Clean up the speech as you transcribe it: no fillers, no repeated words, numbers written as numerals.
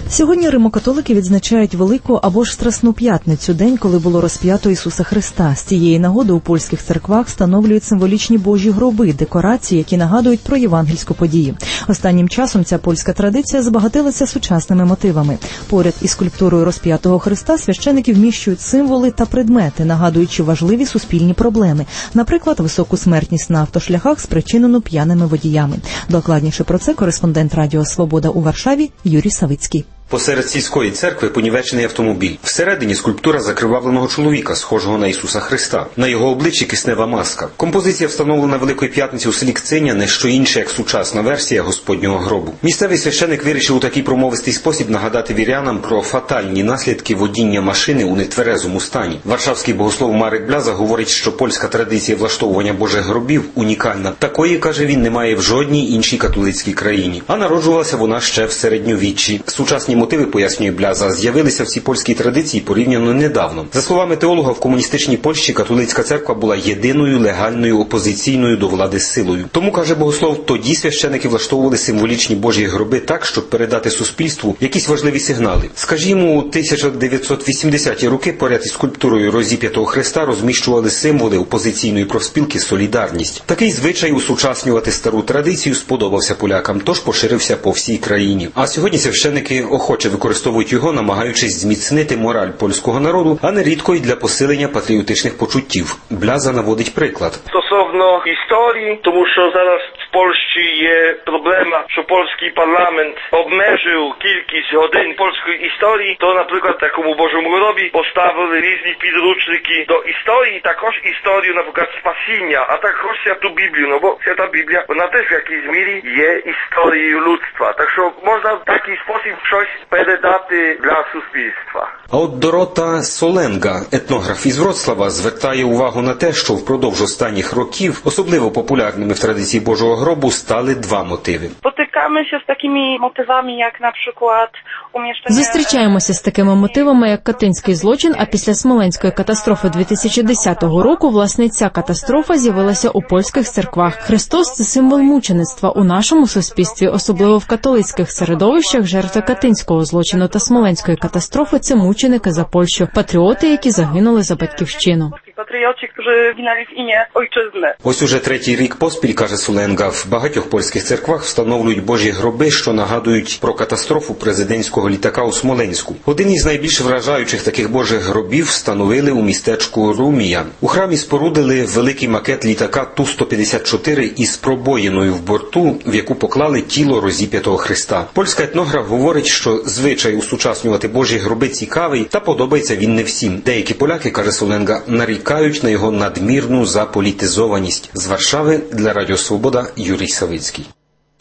Сьогодні римокатолики відзначають Велику або ж Страсну п'ятницю, день, коли було розп'ято Ісуса Христа. З цієї нагоди у польських церквах встановлюють символічні Божі гроби, декорації, які нагадують про євангельську подію. Останнім часом ця польська традиція збагатилася сучасними мотивами. Поряд із скульптурою розп'ятого Христа священики вміщують символи та предмети, нагадуючи важливі суспільні проблеми. Наприклад, високу смертність на автошляхах, спричинену п'яними водіями. Докладніше про це кореспондент Радіо Свобода у Варшаві Юрій Савицький. Посеред сільської церкви понівечений автомобіль. Всередині скульптура закривавленого чоловіка, схожого на Ісуса Христа. На його обличчі киснева маска. Композиція встановлена Великої П'ятниці у селі Кциня, не що інше, як сучасна версія Господнього гробу. Місцевий священик вирішив у такий промовистий спосіб нагадати вірянам про фатальні наслідки водіння машини у нетверезому стані. Варшавський богослов Марек Бляза говорить, що польська традиція влаштовування Божих гробів унікальна. Такої, каже він, немає в жодній іншій католицькій країні. А народжувалася вона ще в середньовіччі. Сучасні мотиви, пояснює Бляза, з'явилися в цій польській традиції порівняно недавно. За словами теолога, в комуністичній Польщі католицька церква була єдиною легальною опозиційною до влади силою. Тому, каже богослов, тоді священики влаштовували символічні Божі гроби так, щоб передати суспільству якісь важливі сигнали. Скажімо, у 1980-ті роки поряд із скульптурою розіп'ятого Христа розміщували символи опозиційної профспілки «Солідарність». Такий звичай усучаснювати стару традицію сподобався полякам, тож поширився по всій країні. А сьогодні священики охоче використовують його, намагаючись зміцнити мораль польського народу, а нерідко й для посилення патріотичних почуттів. Бляза наводить приклад. Стосовно історії, тому що зараз в Польщі є проблема, що польський парламент обмежив кількість годин польської історії, то, наприклад, такому Божому гробі поставили різні підручники до історії, також історію, наприклад, спасіння, а також святу Біблію, no bo święta Biblia, ona też w jakiejś mierze jest historią ludztwa. Tak że można w taki sposób coś передати dla суспільства. А от Дорота Соленга, етнограф із Вроцлава, звертає увагу на те, що впродовж останніх років особливо популярними в традиції Божого гробу стали два мотиви. Spotykamy z takimi motywami, jak na przykład umieszczenie... Зустрічаємося з такими мотивами, як катинський злочин, а після Смоленської катастрофи 2010 року, власне, ця катастрофа з'явилася у польських церквах. Христос – це символ мучеництва у нашому суспільстві, особливо в католицьких середовищах. Жертви катинського злочину та Смоленської катастрофи – це мученики за Польщу, патріоти, які загинули за батьківщину. Патріоти, які ginęli w imię ojczyzny. Ось уже третій рік поспіль, каже Соленга, в багатьох польських церквах встановлюють Божі гроби, що нагадують про катастрофу президентського літака у Смоленську. Один із найбільш вражаючих таких Божих гробів встановили у містечку Румія. У храмі спорудили великий макет літака Ту-154 із пробоїною в борту, в яку поклали тіло розіп'ятого Христа. Польська етнограф говорить, що звичай усучаснювати Божі гроби цікавий, та подобається він не всім. Деякі поляки, каже Соленга, нарікають на його надмірну заполітизованість. З Варшави для Радіо Свобода Юрій Савицький.